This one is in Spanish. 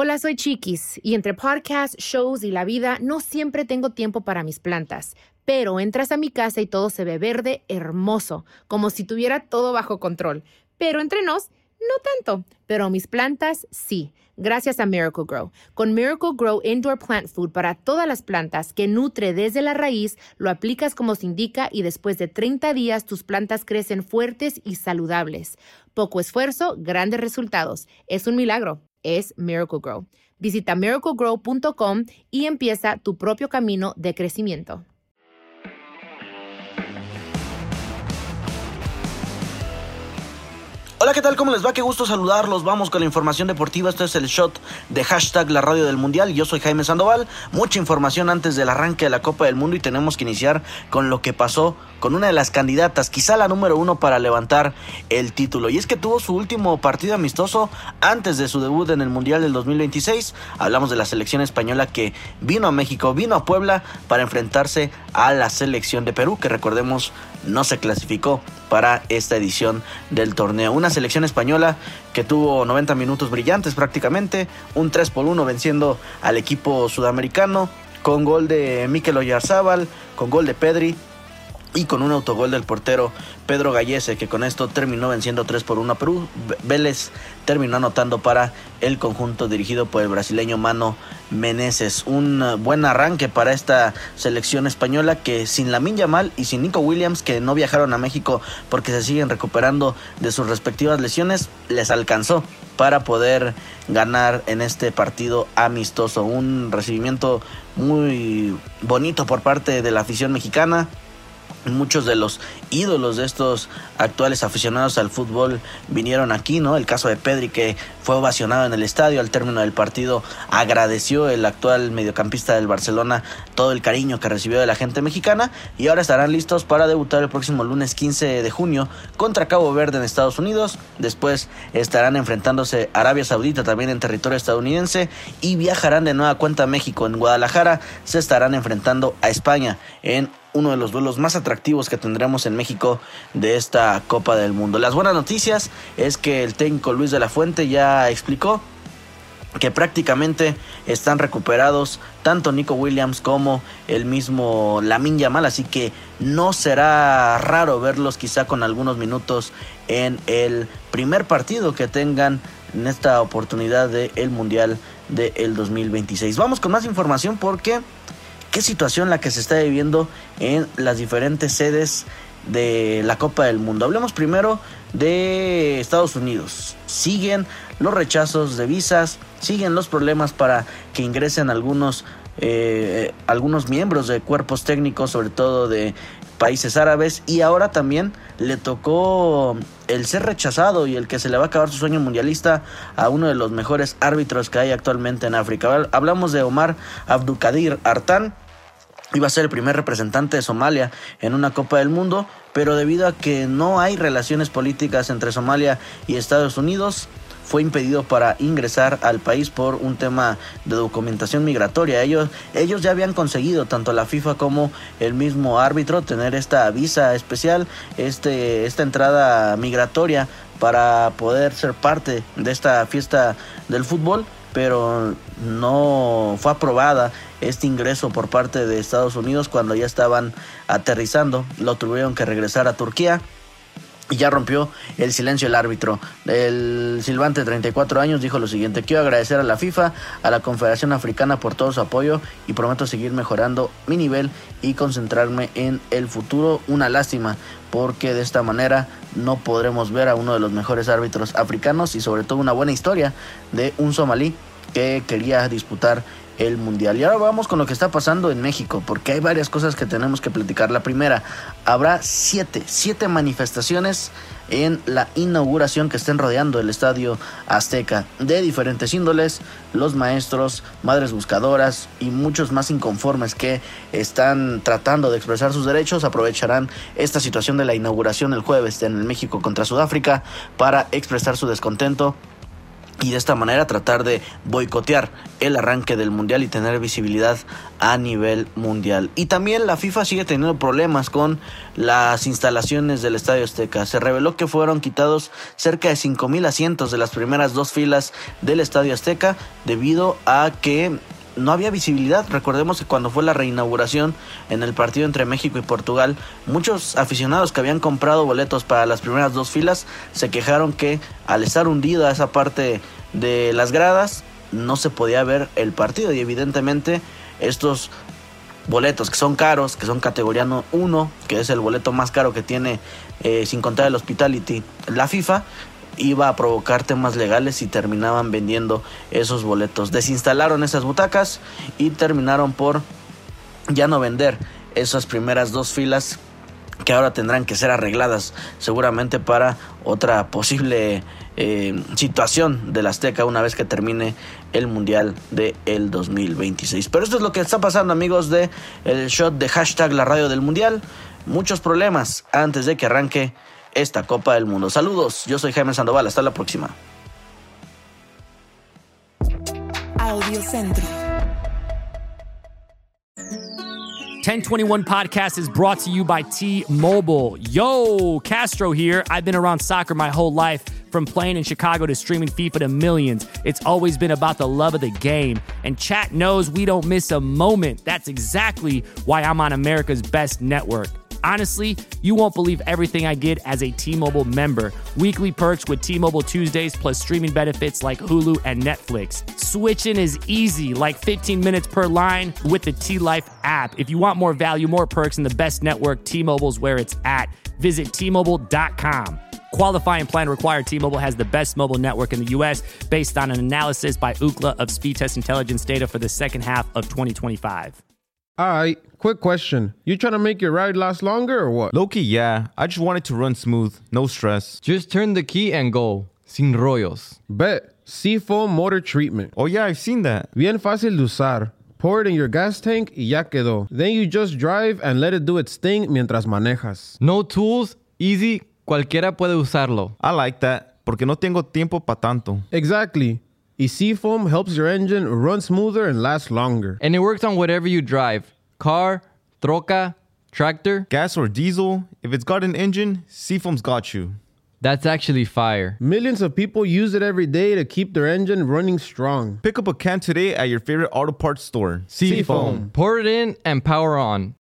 Hola, soy Chiquis y entre podcasts, shows y la vida no siempre tengo tiempo para mis plantas, pero entras a mi casa y todo se ve verde, hermoso, como si tuviera todo bajo control. Pero entre nos, no tanto, pero mis plantas sí, gracias a Miracle-Gro. Con Miracle-Gro Indoor Plant Food para todas las plantas que nutre desde la raíz, lo aplicas como se indica y después de 30 días tus plantas crecen fuertes y saludables. Poco esfuerzo, grandes resultados. Es un milagro. Es Miracle-Gro. Visita miraclegrow.com y empieza tu propio camino de crecimiento. Hola, ¿qué tal? ¿Cómo les va? Qué gusto saludarlos. Vamos con la información deportiva. Esto es el shot de hashtag La Radio del Mundial. Yo soy Jaime Sandoval. Mucha información antes del arranque de la Copa del Mundo y tenemos que iniciar con lo que pasó con una de las candidatas, quizá la número 1 para levantar el título. Y es que tuvo su último partido amistoso antes de su debut en el Mundial del 2026. Hablamos de la selección española que vino a México, vino a Puebla para enfrentarse a la selección de Perú, que recordemos no se clasificó para esta edición del torneo. Una selección española que tuvo 90 minutos brillantes prácticamente, un 3-1 venciendo al equipo sudamericano, con gol de Mikel Oyarzábal, con gol de Pedri y con un autogol del portero Pedro Gallese, que con esto terminó venciendo 3-1 a Perú. Vélez terminó anotando para el conjunto dirigido por el brasileño Mano Menezes. Un buen arranque para esta selección española que sin Lamine Yamal y sin Nico Williams, que no viajaron a México porque se siguen recuperando de sus respectivas lesiones, les alcanzó para poder ganar en este partido amistoso. Un recibimiento muy bonito por parte de la afición mexicana. Muchos de los ídolos de estos actuales aficionados al fútbol vinieron aquí, ¿no? El caso de Pedri, que fue ovacionado en el estadio al término del partido, agradeció el actual mediocampista del Barcelona todo el cariño que recibió de la gente mexicana y ahora estarán listos para debutar el próximo lunes 15 de junio contra Cabo Verde en Estados Unidos. Después estarán enfrentándose a Arabia Saudita también en territorio estadounidense y viajarán de nueva cuenta a México. En Guadalajara se estarán enfrentando a España en uno de los duelos más atractivos que tendremos en México de esta Copa del Mundo. Las buenas noticias es que el técnico Luis de la Fuente ya explicó que prácticamente están recuperados tanto Nico Williams como el mismo Lamine Yamal, así que no será raro verlos quizá con algunos minutos en el primer partido que tengan en esta oportunidad del Mundial del 2026. Vamos con más información porque qué situación la que se está viviendo en las diferentes sedes de la Copa del Mundo. Hablemos primero de Estados Unidos. Siguen los rechazos de visas, siguen los problemas para que ingresen algunos miembros de cuerpos técnicos, sobre todo de países árabes, y ahora también le tocó el ser rechazado y el que se le va a acabar su sueño mundialista a uno de los mejores árbitros que hay actualmente en África. Hablamos de Omar Abdulkadir Artan. Iba a ser el primer representante de Somalia en una Copa del Mundo, pero debido a que no hay relaciones políticas entre Somalia y Estados Unidos, fue impedido para ingresar al país por un tema de documentación migratoria. Ellos ya habían conseguido, tanto la FIFA como el mismo árbitro, tener esta visa especial, esta entrada migratoria para poder ser parte de esta fiesta del fútbol, pero no fue aprobada este ingreso por parte de Estados Unidos. Cuando ya estaban aterrizando, lo tuvieron que regresar a Turquía y ya rompió el silencio el árbitro. El silbante de 34 años dijo lo siguiente: quiero agradecer a la FIFA, a la Confederación Africana por todo su apoyo y prometo seguir mejorando mi nivel y concentrarme en el futuro. Una lástima porque de esta manera no podremos ver a uno de los mejores árbitros africanos y sobre todo una buena historia de un somalí que quería disputar el Mundial. Y ahora vamos con lo que está pasando en México, porque hay varias cosas que tenemos que platicar. La primera, habrá siete manifestaciones en la inauguración que estén rodeando el Estadio Azteca, de diferentes índoles. Los maestros, madres buscadoras y muchos más inconformes que están tratando de expresar sus derechos aprovecharán esta situación de la inauguración el jueves en el México contra Sudáfrica para expresar su descontento y de esta manera tratar de boicotear el arranque del mundial y tener visibilidad a nivel mundial. Y también la FIFA sigue teniendo problemas con las instalaciones del Estadio Azteca. Se reveló que fueron quitados cerca de 5,000 asientos de las primeras 2 filas del Estadio Azteca debido a que no había visibilidad. Recordemos que cuando fue la reinauguración en el partido entre México y Portugal, muchos aficionados que habían comprado boletos para las primeras 2 filas se quejaron que al estar hundida esa parte de las gradas no se podía ver el partido, y evidentemente estos boletos que son caros, que son categoría 1, que es el boleto más caro que tiene, sin contar el hospitality, la FIFA, iba a provocar temas legales y terminaban vendiendo esos boletos. Desinstalaron esas butacas y terminaron por ya no vender esas primeras 2 filas, que ahora tendrán que ser arregladas seguramente para otra posible situación del Azteca una vez que termine el Mundial del 2026. Pero esto es lo que está pasando, amigos de el shot de hashtag la radio del Mundial. Muchos problemas antes de que arranque esta Copa del Mundo. Saludos, yo soy Jaime Sandoval, hasta la próxima. Audio Centro. 1021 Podcast is brought to you by T-Mobile. Yo, Castro here. I've been around soccer my whole life, from playing in Chicago to streaming FIFA to millions. It's always been about the love of the game. And chat knows we don't miss a moment. That's exactly why I'm on America's best network. Honestly, you won't believe everything I get as a T-Mobile member. Weekly perks with T-Mobile Tuesdays, plus streaming benefits like Hulu and Netflix. Switching is easy, like 15 minutes per line with the T-Life app. If you want more value, more perks, and the best network, T-Mobile's where it's at. Visit T-Mobile.com. Qualifying plan required. T-Mobile has the best mobile network in the U.S. based on an analysis by Ookla of speed test intelligence data for the second half of 2025. Alright, quick question. You trying to make your ride last longer or what? Low-key, yeah. I just want it to run smooth. No stress. Just turn the key and go. Sin rollos. Bet. Seafoam motor treatment. Oh yeah, I've seen that. Bien fácil de usar. Pour it in your gas tank y ya quedó. Then you just drive and let it do its thing mientras manejas. No tools, easy, cualquiera puede usarlo. I like that, porque no tengo tiempo pa' tanto. Exactly. Y Seafoam helps your engine run smoother and last longer. And it works on whatever you drive. Car, troca, tractor. Gas or diesel, if it's got an engine, Seafoam's got you. That's actually fire. Millions of people use it every day to keep their engine running strong. Pick up a can today at your favorite auto parts store. Seafoam. Pour it in and power on.